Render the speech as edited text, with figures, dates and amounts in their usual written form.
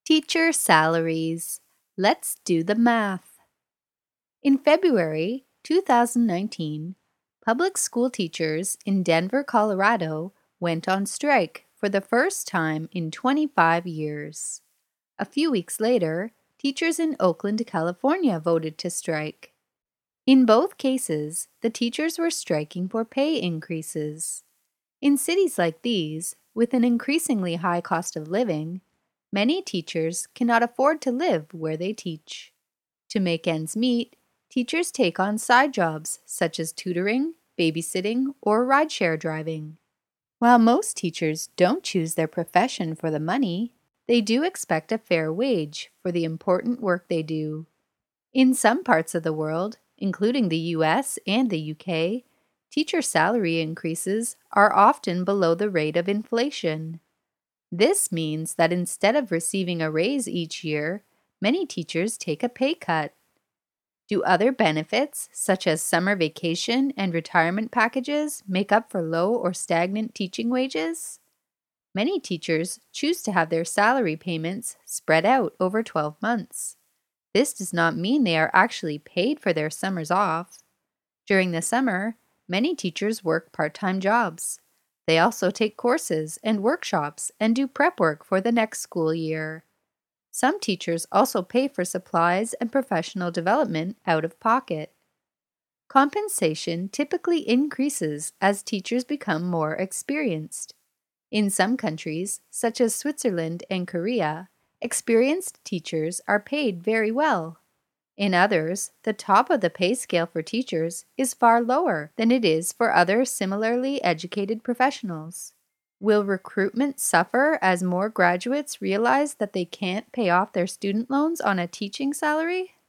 Teacher salaries. Let's do the math. In February 2019, public school teachers in Denver, Colorado went on strike for the first time in 25 years. A few weeks later, teachers in Oakland, California voted to strike. In both cases, the teachers were striking for pay increases. In cities like these, with an increasingly high cost of living, many teachers cannot afford to live where they teach. To make ends meet, teachers take on side jobs such as tutoring, babysitting, or rideshare driving. While most teachers don't choose their profession for the money, they do expect a fair wage for the important work they do. In some parts of the world, including the US and the UK, teacher salary increases are often below the rate of inflation. This means that instead of receiving a raise each year, many teachers take a pay cut. Do other benefits, such as summer vacation and retirement packages, make up for low or stagnant teaching wages? Many teachers choose to have their salary payments spread out over 12 months. This does not mean they are actually paid for their summers off. During the summer, many teachers work part-time jobs. They also take courses and workshops and do prep work for the next school year. Some teachers also pay for supplies and professional development out of pocket. Compensation typically increases as teachers become more experienced. In some countries, such as Switzerland and Korea, experienced teachers are paid very well. In others, the top of the pay scale for teachers is far lower than it is for other similarly educated professionals. Will recruitment suffer as more graduates realize that they can't pay off their student loans on a teaching salary?